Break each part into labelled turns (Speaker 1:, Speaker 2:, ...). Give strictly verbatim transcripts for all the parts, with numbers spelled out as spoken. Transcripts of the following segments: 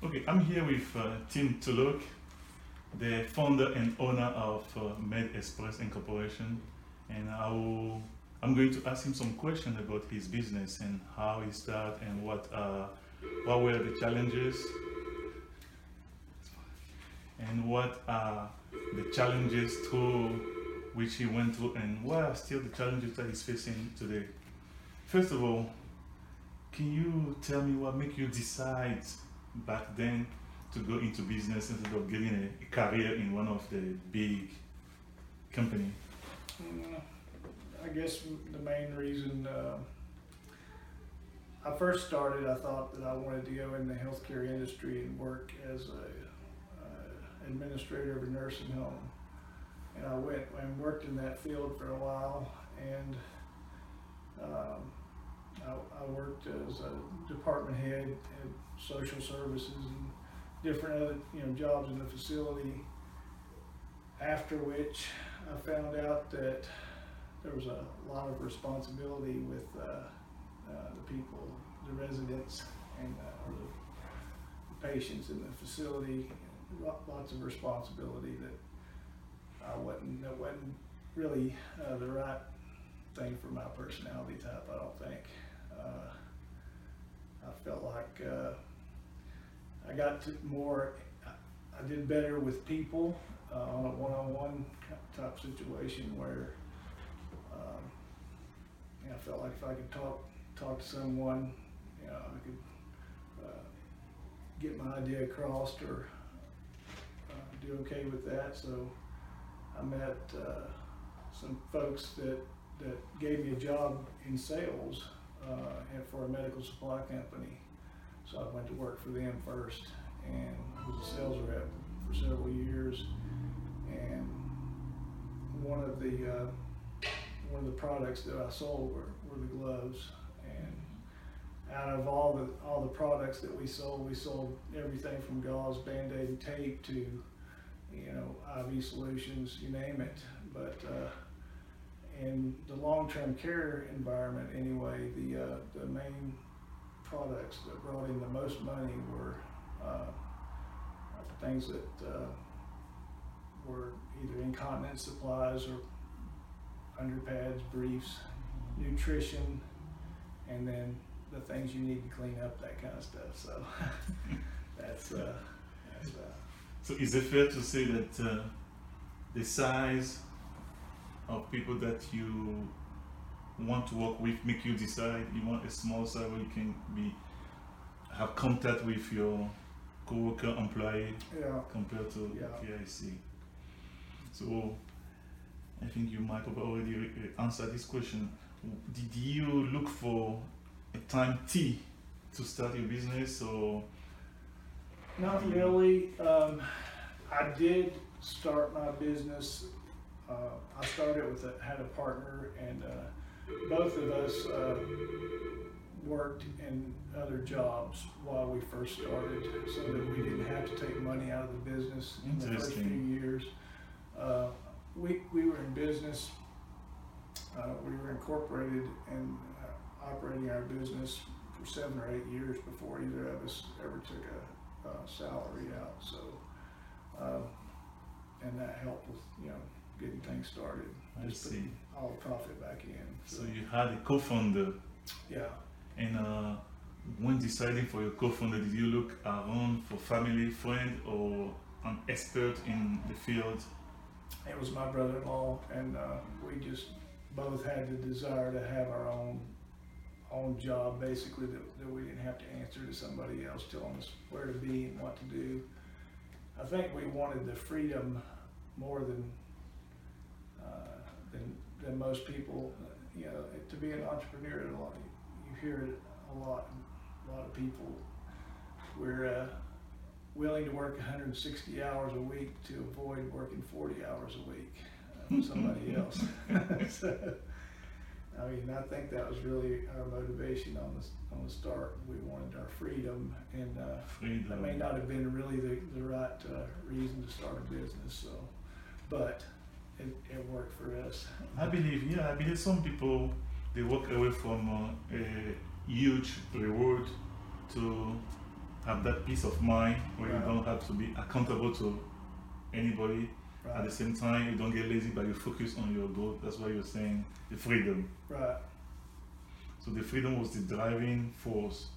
Speaker 1: Okay, I'm here with uh, Tim Tulloch, the founder and owner of uh, Med Express Incorporation, and I will, I'm going to ask him some questions about his business and how he started and what uh, what were the challenges and what are the challenges through which he went through and what are still the challenges that he's facing today. First of all, can you tell me what made you decide back then to go into business instead of getting a, a career in one of the big company?
Speaker 2: Mm, I guess the main reason uh, I first started, I thought that I wanted to go in the healthcare industry and work as a uh, administrator of a nursing home. And I went and worked in that field for a while, and um, I, I worked as a department head in social services and different other you know jobs in the facility. After which I found out that there was a lot of responsibility with uh, uh, the people, the residents, and uh, or the patients in the facility. Lots of responsibility that I wasn't that wasn't really uh, the right thing for my personality type. I don't think. Uh, I felt like uh, I got to more. I did better with people uh, on a one-on-one type situation where um, you know, I felt like if I could talk talk to someone, you know, I could uh, get my idea across or uh, do okay with that. So I met uh, some folks that that gave me a job in sales. Uh, and for a medical supply company. So I went to work for them first and was a sales rep for several years. And one of the uh, one of the products that I sold were, were the gloves. And out of all the all the products that we sold, we sold everything from gauze, Band-Aid, and tape to you know I V solutions, you name it. But uh, in the long-term care environment anyway, the uh, the main products that brought in the most money were uh, things that uh, were either incontinence supplies or underpads, briefs, nutrition, and then the things you need to clean up, that kind of stuff. So that's, uh, that's uh,
Speaker 1: So is it fair to say that uh, the size of people that you want to work with make you decide you want a small size where you can be have contact with your co-worker employee
Speaker 2: yeah,
Speaker 1: compared to
Speaker 2: Yeah.
Speaker 1: okay, I see. So I think you might have already re- answered this question. Did you look for a time T to start your business or
Speaker 2: not really. Um, I did start my business. Uh, I started with a, had a partner, and uh, both of us uh, worked in other jobs while we first started, so that we didn't have to take money out of the business in the first few
Speaker 1: Interesting.
Speaker 2: years. Uh, we we were in business. Uh, we were incorporated and uh, operating our business for seven or eight years before either of us ever took a uh, salary out. So, uh, and that helped with you know. getting things started.
Speaker 1: I
Speaker 2: Just
Speaker 1: see.
Speaker 2: putting all the profit back in.
Speaker 1: So you had a co-founder,
Speaker 2: Yeah.
Speaker 1: and uh, when deciding for your co-founder, did you look around for family, friend, or an expert in the field?
Speaker 2: It was my brother-in-law, and uh, we just both had the desire to have our own own job, basically, that, that we didn't have to answer to somebody else telling us where to be and what to do. I think we wanted the freedom more than uh, than than most people. You know, to be an entrepreneur, a lot, you hear it a lot. A lot of people we're uh, willing to work one hundred sixty hours a week to avoid working forty hours a week uh, for somebody else. So, I mean, I think that was really our motivation on the on the start. We wanted our freedom, and uh,
Speaker 1: Freedom.
Speaker 2: that may not have been really the the right uh, reason to start a business. So, but it, it worked for us.
Speaker 1: I believe, yeah, I believe some people they walk away from uh, a huge reward to have that peace of mind where
Speaker 2: Right.
Speaker 1: you don't have to be accountable to anybody. At the
Speaker 2: Right,
Speaker 1: same time, you don't get lazy, but you focus on your goal. That's why you're saying the freedom.
Speaker 2: right.
Speaker 1: So the freedom was the driving force.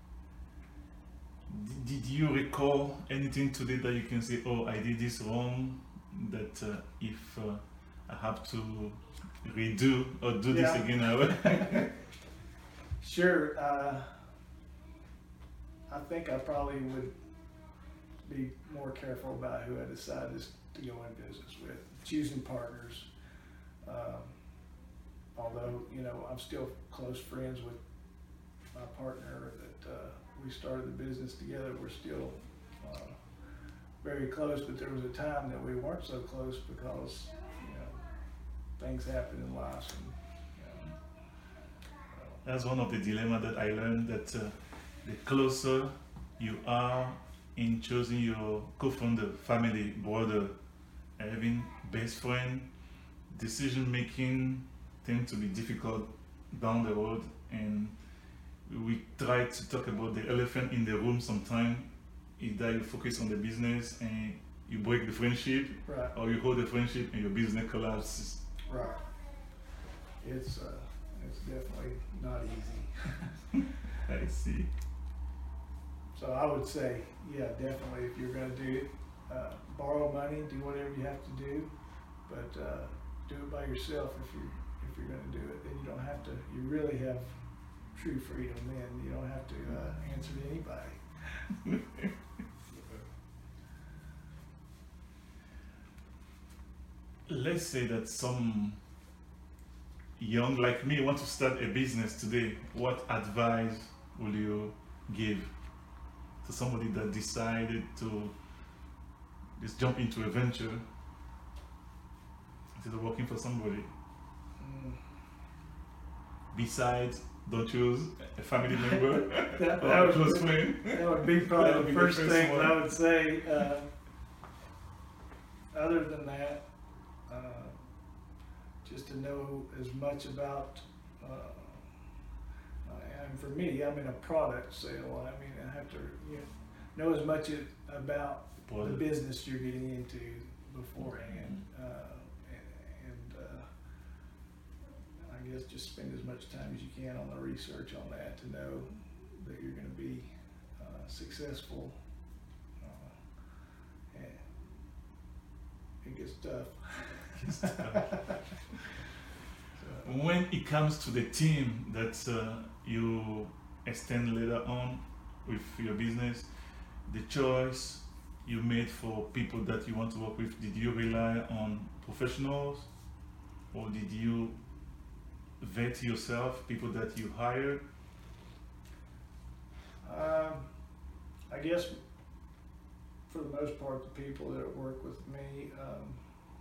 Speaker 1: D- Did you recall anything today that you can say, oh, I did this wrong, that uh, if uh, I have to redo or do this
Speaker 2: Yeah.
Speaker 1: again, I will?
Speaker 2: Sure. Uh, I think I probably would be more careful about who I decide is to go in business with, choosing partners. Um, although, you know, I'm still close friends with my partner that uh, we started the business together. We're still uh, very close, but there was a time that we weren't so close because, you know, things happen in life. And, you know,
Speaker 1: That's one of the dilemma that I learned, that uh, the closer you are in choosing your co-founder, family, brother, having best friend, decision making tend to be difficult down the road, and we try to talk about the elephant in the room sometimes. Either you focus on the business and you break the friendship,
Speaker 2: right.
Speaker 1: or you hold the friendship and your business collapses.
Speaker 2: Right. It's uh, it's definitely not easy.
Speaker 1: I see.
Speaker 2: So I would say, yeah, definitely if you're gonna do it, uh, borrow money, do whatever you have to do, but uh, do it by yourself if you if you're gonna do it. Then you don't have to. You really have true freedom. Then you don't have to uh, answer to anybody.
Speaker 1: Let's say that some young like me want to start a business today. What advice will you give to somebody that decided to just jump into a venture instead of working for somebody?
Speaker 2: Mm.
Speaker 1: Besides, don't choose a family member
Speaker 2: That,
Speaker 1: or
Speaker 2: that
Speaker 1: a
Speaker 2: would
Speaker 1: close friend.
Speaker 2: that would be probably
Speaker 1: That would
Speaker 2: the
Speaker 1: be the
Speaker 2: first
Speaker 1: first
Speaker 2: thing
Speaker 1: one.
Speaker 2: that I would say. Uh, other than that, uh, just to know as much about, uh, uh, and for me, I'm in a product sale. I mean, I have to you know, know as much as, about the
Speaker 1: Product.
Speaker 2: business you're getting into beforehand, uh, and, and uh, I guess just spend as much time as you can on the research on that to know that you're going to be uh, successful. Uh, and it gets tough.
Speaker 1: When it comes to the team that uh, you extend later on with your business, the choice you made for people that you want to work with, did you rely on professionals, or did you vet yourself, people that you hired?
Speaker 2: Um, I guess for the most part, the people that work with me, um,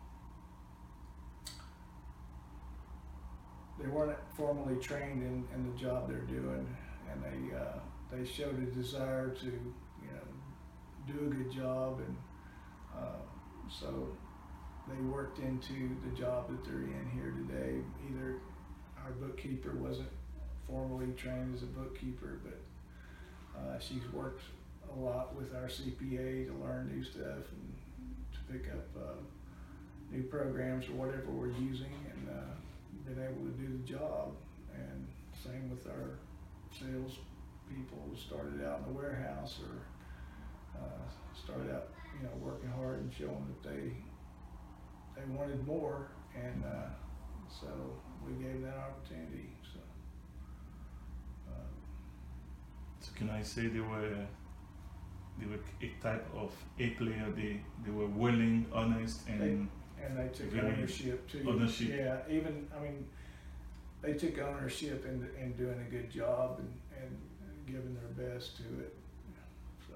Speaker 2: they weren't formally trained in, in the job they're doing, and they uh, they showed a desire to, you know, do a good job, and uh, so they worked into the job that they're in here today. Either our bookkeeper wasn't formally trained as a bookkeeper, but uh, she's worked a lot with our C P A to learn new stuff and to pick up uh, new programs or whatever we're using, and uh, been able to do the job. And same with our sales people who started out in the warehouse or uh, started out, you know, working hard and showing that they they wanted more, and uh, so we gave them that opportunity. So, uh,
Speaker 1: So can I say they were they were a type of A player? They they were willing, honest, and
Speaker 2: and they took
Speaker 1: Very
Speaker 2: ownership too.
Speaker 1: ownership.
Speaker 2: Yeah, even I mean, they took ownership in in doing a good job and and giving their best to it. So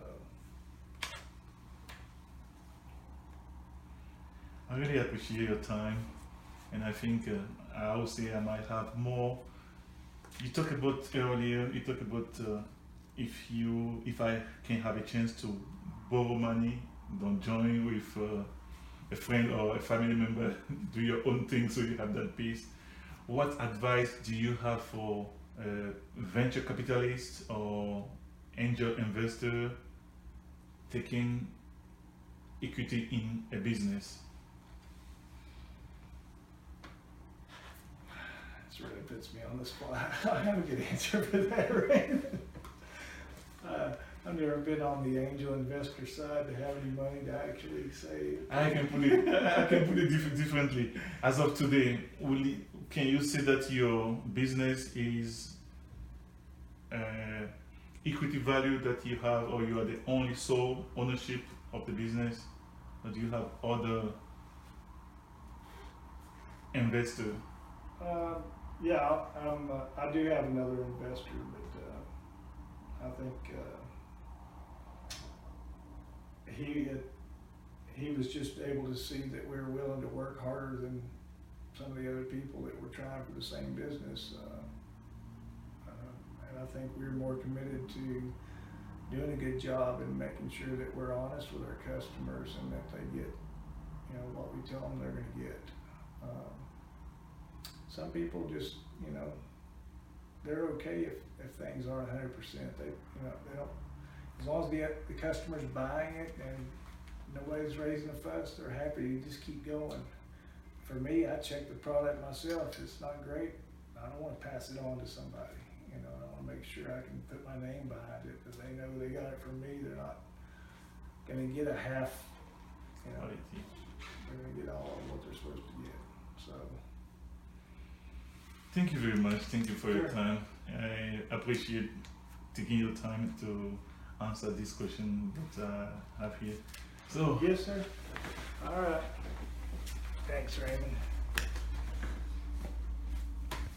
Speaker 1: I really appreciate your time, and I think uh, I would say I might have more. You talked about earlier. You talked about uh, if you if I can have a chance to borrow money, don't join with uh, a friend or a family member. Do your own thing so you have that peace. What advice do you have for uh, venture capitalists or angel investor taking equity in a business?
Speaker 2: This really puts me on the spot. I have a good answer for that, right? uh, I've never been on the angel investor side to have any money to actually save.
Speaker 1: I can put it. I can put it diff- differently. As of today, will it, can you say that your business is uh, equity value that you have, or you are the only sole ownership of the business, or do you have other investor?
Speaker 2: Uh, yeah, I'm, uh, I do have another investor, but uh, I think uh, he uh, he was just able to see that we were willing to work harder than some of the other people that were trying for the same business. Uh, uh, and I think we were more committed to doing a good job and making sure that we're honest with our customers and that they get, you know, what we tell them they're going to get. Um, some people just, you know, they're okay if, if things aren't one hundred percent. They, you know, they don't, as long as the, the customer's buying it and nobody's raising a fuss, they're happy. You just keep going. For me, I check the product myself. If it's not great, I don't want to pass it on to somebody. You know, I want to make sure I can put my name behind it, that they know they got it from me. They're not going to get a half, you know, they're going to get all of what they're supposed to get. So.
Speaker 1: Thank you very much. Thank you for
Speaker 2: Sure.
Speaker 1: your time. I appreciate taking your time to answer this question that uh, I have here. So,
Speaker 2: Yes, sir. All right. Thanks, Raymond.